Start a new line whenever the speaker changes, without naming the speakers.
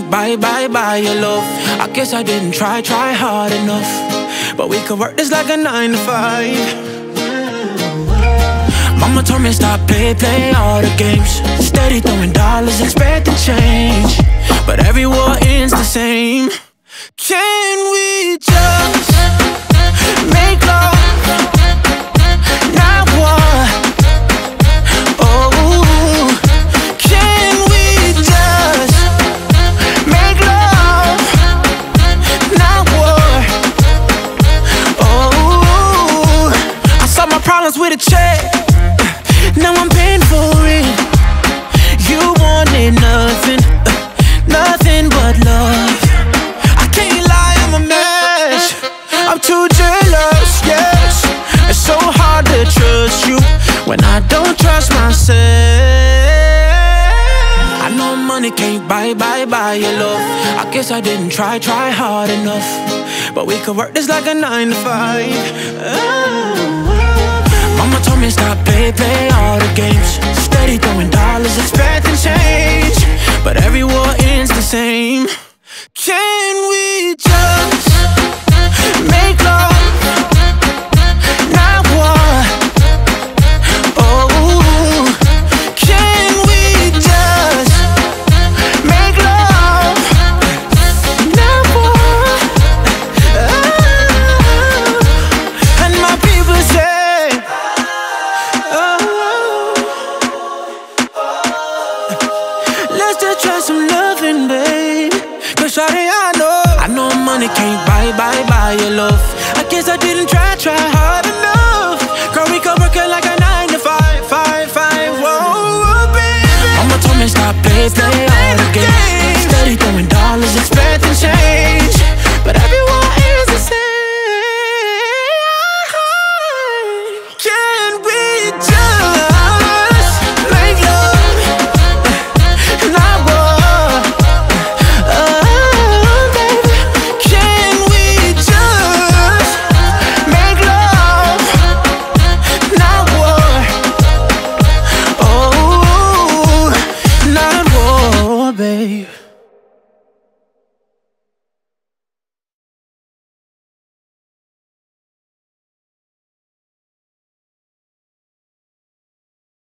can't buy your love. I guess I didn't try hard enough. But we could work this like a 9 to 5. Mama told me stop play all the games. Steady throwing dollars, expecting change. But every war ends the same. Can we just make love, not war? Oh, can we just make love, not war? Oh, I solved my problems with a check. Now I'm paying for it. You wanted nothing, nothing but love. I can't lie, I'm a mess. I'm too jealous, yes. It's so hard to trust you when I don't trust myself. I know money can't buy your love. I guess I didn't try hard enough. But we could work this like a 9 to 5. Mama told me stop play all the games. Steady throwing dollars, expecting change. But every war ends the same. Can we just make love, not war? Oh, can we just make love, not war? Oh, and my people say, let's just try some loving, babe. Cause shawty, I know money can't buy your love. I guess I didn't try hard